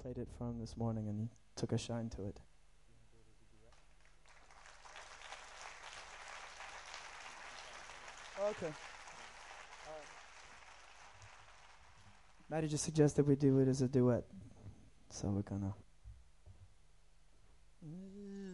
played it for him this morning, and he took a shine to it. Okay. Maddie just suggested we do it as a duet, so we're gonna.